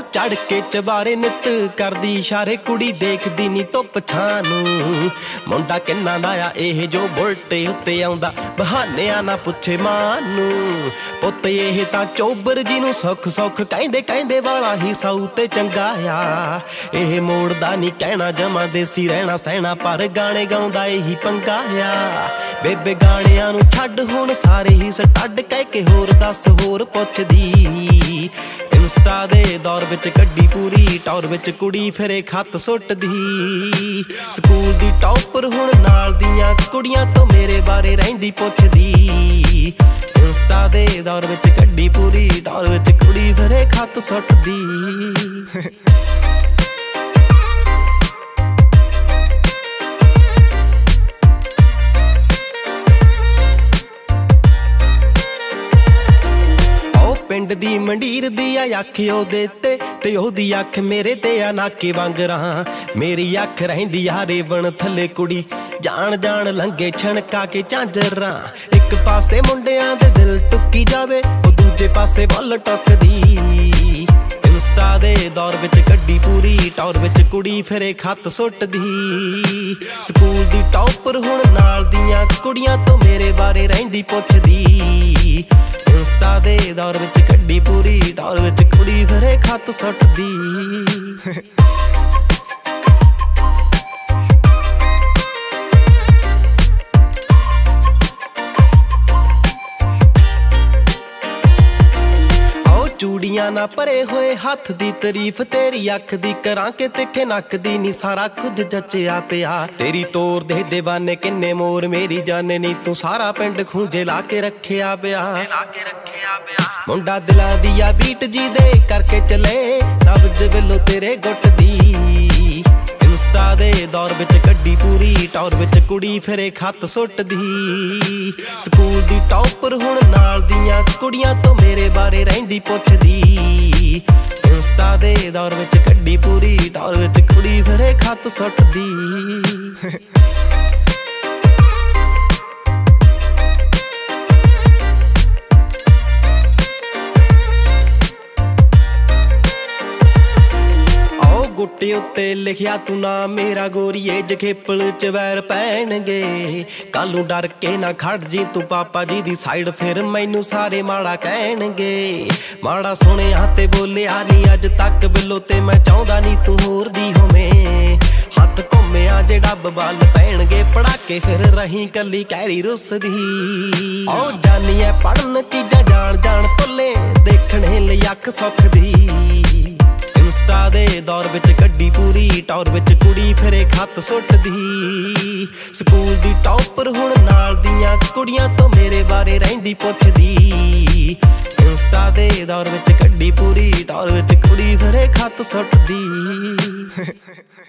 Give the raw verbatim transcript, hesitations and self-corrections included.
चढ़ के चबारे नित करदी इशारे कुड़ी देखदी नी धुप छां नूं। मुंडा किन्ना दा आ इह जो बुलटे उत्ते आउंदा बहानियां ना पुछे मां नूं। पुत्त इह तां चोबर जी नूं सुख सुख कहंदे कहंदे वाला ही साऊ ते चंगा आ। इह मोड़दा नी कहना जमा देसी रहना सहना पर गाने गाउंदा इही पंगा आ। बेबे गाणियां नूं छड्ड हुण सारे ही सटड कह के होर दस होर पुछदी। इंस्टा दे दौर विच कड्डी पूरी टौर विच कुड़ी फिरे खत सुटदी। स्कूल दी टॉपर हुण नाल दियां कुड़ियां तो मेरे बारे रहिंदी पुछदी। इंस्टा दे दौर विच कड्डी पूरी टौर विच कुड़ी फिरे खत सुटदी। पिंड दी मंडीर दी आ अख ओहदे ते ते ओहदी अख मेरे ते आ नाके वांगरां। मेरी अख रहिंदी आ रेवण थल्ले कुड़ी जान जान लंघे छणका के झांजरां। एक पासे मुंडियां दे दिल टुक्की जावे ओ दूजे पासे वल टुकदी। इंस्टा दे दौर विच कड्डी पूरी टौर विच कुड़ी फिरे खत सुटदी। स्कूल दी टॉपर हुण नाल दियां कुड़ियां तो मेरे बारे रहिंदी पुछदी। इंस्टा दे दौर विच कड्डी पूरी टौर विच कुड़ी फिरे खत सुटदी। चूड़ियां ना भरे होए हथ दी तारीफ तेरी अख दी करां के तिखे नक दी नी सारा कुछ जचिया पिया। तेरी तोर दे दीवाने किन्ने मोर मेरी जाने नी तू सारा पिंड खूंजे ला के रखिया पिया। मुंडा दिलां दी आ बीट जी दे करके चले नब्ज वेलो तेरे गुट दी। इंस्टा दे दौर विच कड्डी पूरी टौर विच कुड़ी फिरे खत सुटदी। स्कूल दी टॉपर हुण नाल दियां कुड़ियां तो मेरे बारे रहिंदी पुछदी। इंस्टा दे दौर विच कड्डी पूरी टौर विच कुड़ी फिरे खत सुटदी। गुट्टे उत्ते लिखिया तू ना मेरा गोरीए जखेपल च वैर पैणगे। कालू डर के ना खड़ जी तू पापा जी दी साइड फिर मैनू सारे माड़ा कहणगे। माड़ा सुनिया ते बोलिया नी अज तक बिलो ते मैं चाहुंदा नी तू होर दी होवें। हत्थ घुम्मिया जे डब बल पैणगे पड़ाके फिर रही कली कैरी रुसदी। ओ जानी ऐ पढ़न चीजां जान जान भुल्ले देखणे लई अख सुख दी। इंस्टा दे दौर विच कड्डी पूरी टौर विच कुड़ी फिरे खत सुटदी। स्कूल दी टॉपर हुण नाल दियां कुड़ियां तो मेरे बारे रहिंदी पुछदी। इंस्टा दे दौर विच कड्डी पूरी टौर विच कुड़ी फिरे खत सुटदी।